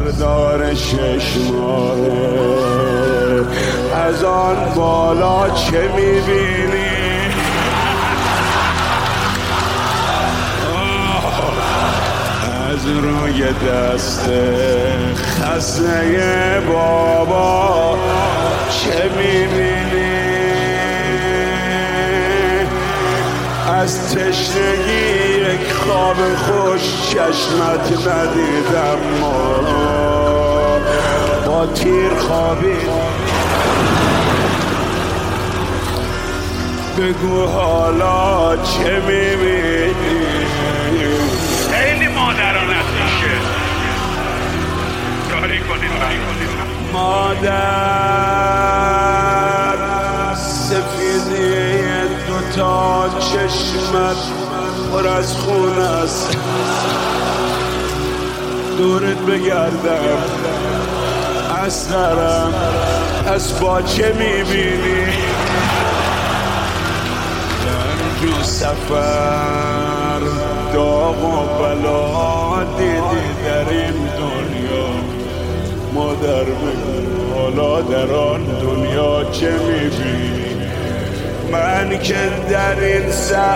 سردار 6 ماهه از آن بالا چه میبینی؟ از روی دست خسته بابا چه میبینی؟ از تشنگی یک خواب خوش چشمت ندیدم ما با تیر خوابید. بگو حالا چه میبینی؟ خیلی مادرانه میشه داری کنید مادر سفیدی دوتا چشمت پر از خون است. دورت بگردم از سرم پس با چه میبینی؟ رنج و سفر داغ و بلا دیدی در این دنیا. مادر بگو حالا در آن دنیا چه میبینی؟ من که در این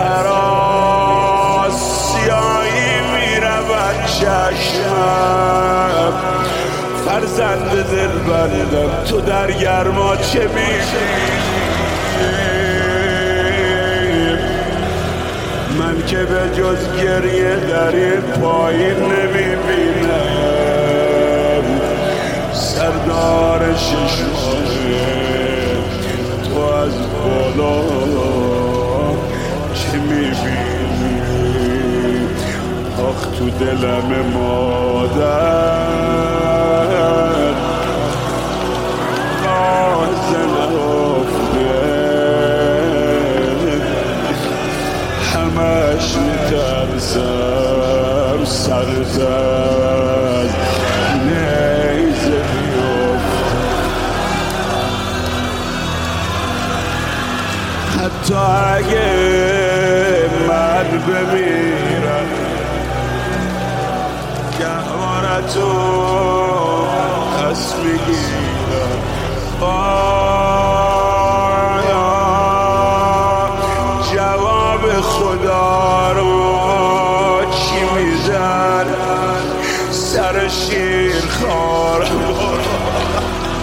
صحرا سیاهی میرود چشمم. فرزند دل بردم تو در گرما چه میبینی؟ من که به جز گریه در این پایین نمیبینم. سردار 6 ماهه تو از بالا چه میبینی؟ آخ تو دلم مادر راز نهفته همش میترسم سرزد نیزه بیفت. حتی اگه من بمیرم گهوارتو پس میگیرم. جواب خدا رو چی میزن؟ سر شیر خار